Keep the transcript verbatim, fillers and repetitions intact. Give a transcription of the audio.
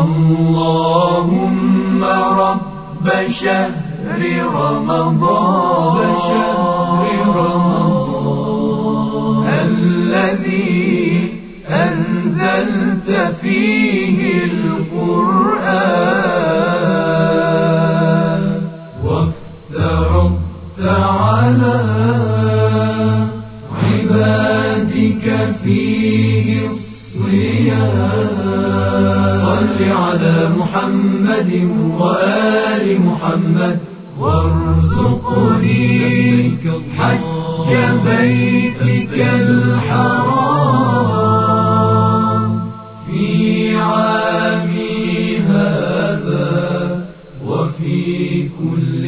اللهم رب شهر رمضان شهر رمضان الذي أنزلت فيه القرآن وافترضت على عبادك فيه الصيام صل على محمد وآل محمد وارزقني حج بيتك الحرام في عامي هذا وفي كل